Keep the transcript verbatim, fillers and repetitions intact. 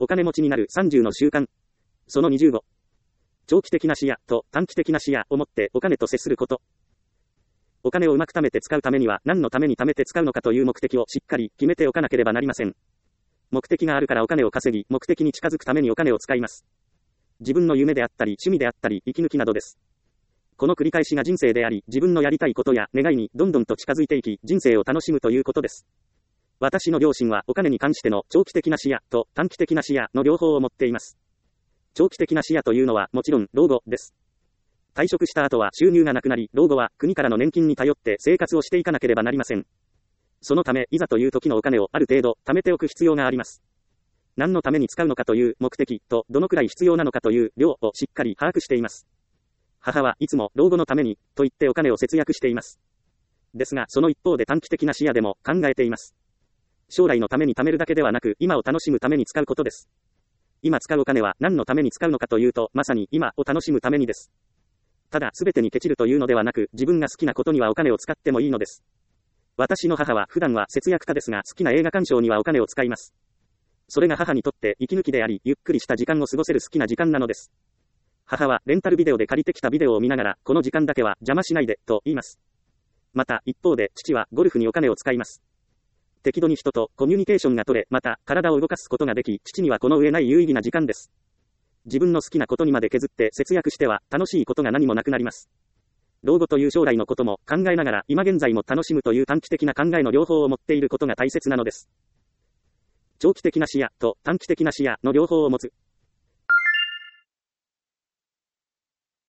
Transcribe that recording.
お金持ちになるさんじゅうの習慣。そのにじゅうご。長期的な視野と短期的な視野を持ってお金と接すること。お金をうまく貯めて使うためには何のために貯めて使うのかという目的をしっかり決めておかなければなりません。目的があるからお金を稼ぎ、目的に近づくためにお金を使います。自分の夢であったり趣味であったり息抜きなどです。この繰り返しが人生であり、自分のやりたいことや願いにどんどんと近づいていき、人生を楽しむということです。私の両親はお金に関しての長期的な視野と短期的な視野の両方を持っています。長期的な視野というのはもちろん老後です。退職した後は収入がなくなり、老後は国からの年金に頼って生活をしていかなければなりません。そのため、いざという時のお金をある程度貯めておく必要があります。何のために使うのかという目的とどのくらい必要なのかという量をしっかり把握しています。母はいつも老後のためにと言ってお金を節約しています。ですが、その一方で短期的な視野でも考えています。将来のために貯めるだけではなく、今を楽しむために使うことです。今使うお金は何のために使うのかというと、まさに今を楽しむためにです。ただ、すべてにケチるというのではなく、自分が好きなことにはお金を使ってもいいのです。私の母は普段は節約家ですが、好きな映画鑑賞にはお金を使います。それが母にとって息抜きであり、ゆっくりした時間を過ごせる好きな時間なのです。母はレンタルビデオで借りてきたビデオを見ながら、この時間だけは邪魔しないで、と言います。また、一方で、父はゴルフにお金を使います。適度に人とコミュニケーションが取れ、また、体を動かすことができ、父にはこの上ない有意義な時間です。自分の好きなことにまで削って節約しては、楽しいことが何もなくなります。老後という将来のことも考えながら、今現在も楽しむという短期的な考えの両方を持っていることが大切なのです。長期的な視野と短期的な視野の両方を持つ。